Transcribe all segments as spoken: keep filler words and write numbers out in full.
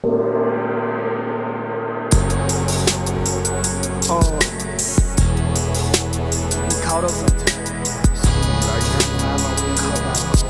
Oh, we caught up sometimes. Like, I'm always caught out.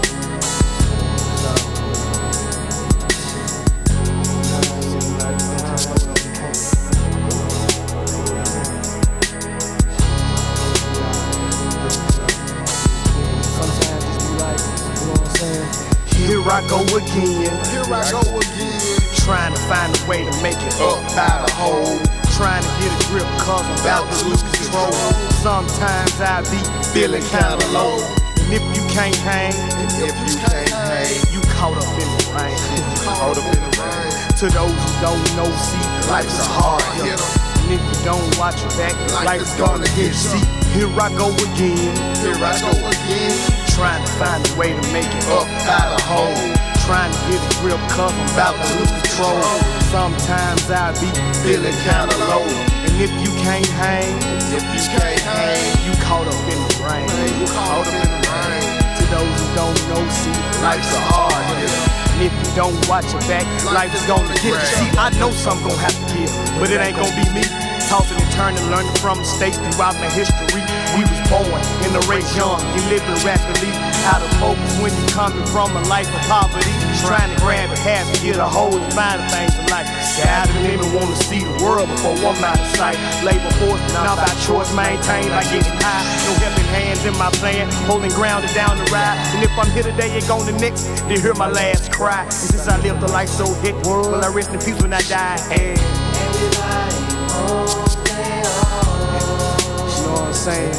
Sometimes just be like, you know what I'm saying? Here I go again. Here I go again. Trying to find a way to make it up out of hole. Trying to get a grip cause I'm about to lose control. Sometimes I be feeling kinda low. And if you can't hang, And if you can't hang, you caught up in the rain. caught up in the rain. To those who don't know, see, life's a hard hitter. And if you don't watch your back, Life life's is gonna gonna get get you. See, here I go again. Here I go again. Trying to find a way to make it up out of hole. Trying to get a grip cause I'm about to lose control. Sometimes I be feeling kinda low. And if you can't hang, If you can't hang, you caught up in the rain. you caught up in the rain. To those who don't know, see, life's a hard hitter. And if you don't watch your back, life is gonna get you. See, I know some gon' have to give, but it ain't gon' be me. Tossing and turning, learning from mistakes throughout my history. We was born in the race young, you living rapidly. Out of focus when you coming from a life of poverty. Trying to grab it half and get a hold and find the things in life. God and living wanna see the world before I'm out of sight. Labor force, not by choice, maintained by getting high. No helping hands in my plan, holding grounded down the ride. And if I'm here today and gone the next, they hear my last cry. And since I lived a life so hit, will I rest in peace when I die? And Everybody won't stay home. you know what I'm saying?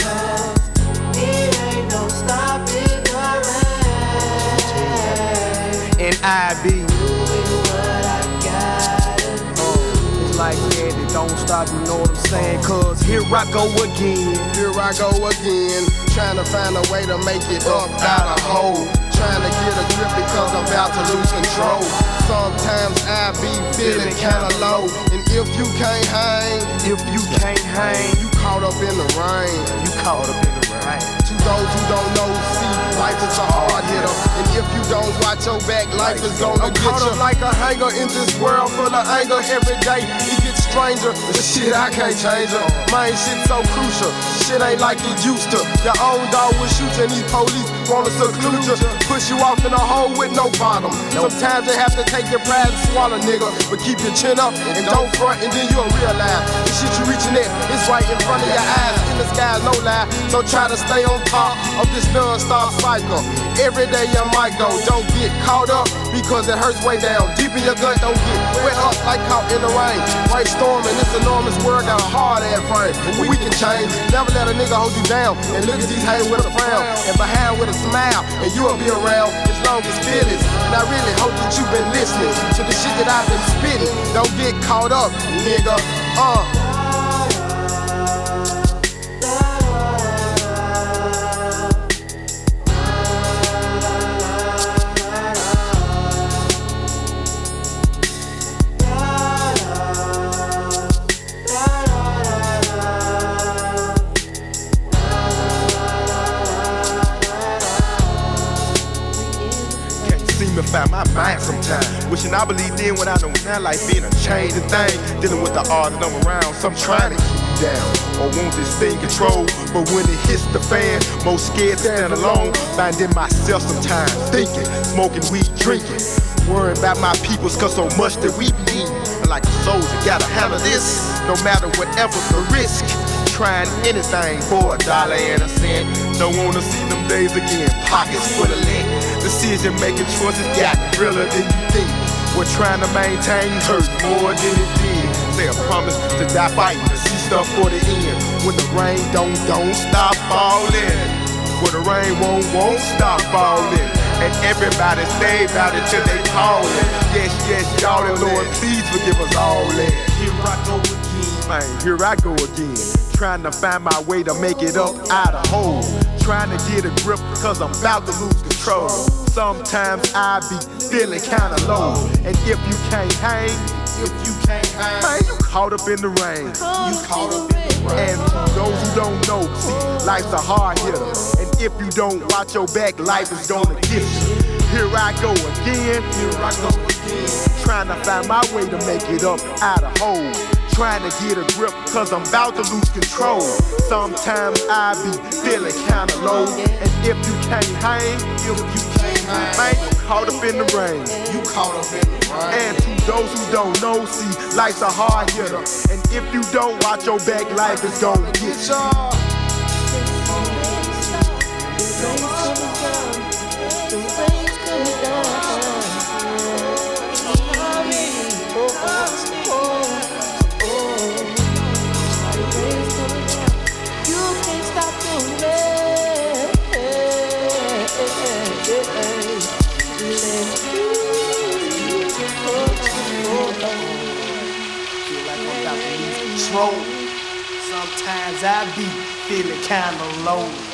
It ain't no stopping the rain. And I be Doing what I gotta do. it's like that, it don't stop, you know what I'm saying? Cause here I go again. Here I go again. Trying to find a way to make it up out of hole. Trying to get a grip because I'm about to lose control. Sometimes I be feeling kinda low. And if you can't hang, If you can't hang, you caught up in the rain. you caught up in the rain. To those who don't know, see, life is a hard hitter. And if you don't watch your back, life is gonna I'm get caught you. up Like a hanger in this world full of anger every day. It gets stranger. The shit I can't change it. My shit so crucial. Shit ain't like it used to. Your own dog will shoot you and these police wanna seclude you. Push you off in a hole with no bottom. Sometimes they have to take your pride and swallow, nigga. But keep your chin up and don't front, and then you'll realize the shit you reaching at is right in front of your eyes. In the sky, no lie. So try to stay on top of this non-stop cycle. Every day you might go, don't get caught up because it hurts way down. Deep in your gut, don't get wet up like caught in the rain. Right storm in this enormous world got a hard ass frame. But we can change. Never let a nigga hold you down. And look at these haters with a frown and behind with a smile. And you'll be around as long as feelings. And I really hope that you've been listening to the shit that I've been spitting. Don't get caught up, nigga. Uh. Me find my mind sometimes. Wishing I believed in what I know now, like being a changing thing. Dealing with the odds that I'm around, some trying to keep you down or want this thing controlled. But when it hits the fan, most scared to stand alone. Finding myself sometimes thinking, smoking weed, drinking. Worrying about my peoples cause so much that we need. Like a soldier, gotta handle this, no matter whatever the risk. Trying anything for a dollar and a cent. Don't wanna see them days again, pockets full of lint. Decision making choices got realer than you think. We're trying to maintain hurt more than it did. Say a promise to die fighting, to see stuff for the end. When the rain don't, don't stop falling. When the rain won't, won't stop falling. And everybody stay about it till they callin'. Yes, yes, y'all, and Lord, please forgive us all that. Here I go again. Man, here I go again. Trying to find my way to make it up out of hole. Trying to get a grip cause I'm about to lose control. Sometimes I be feeling kinda low. And if you can't hang, If you can't hang, man, you caught up in the rain. you caught up in the rain. And to those who don't know, see, life's a hard hitter. And if you don't watch your back, life is gonna get you. Here I go again. Here I go again. Trying to find my way to make it up out of hole. Trying to get a grip, cause I'm about to lose control. Sometimes I be feeling kinda low. And if you can't hang, if you can't hang, man, you caught up in the rain. You caught up in the rain. And to those who don't know, see, life's a hard hitter. And if you don't watch your back, life is gonna get you. Sometimes I be feeling kinda low.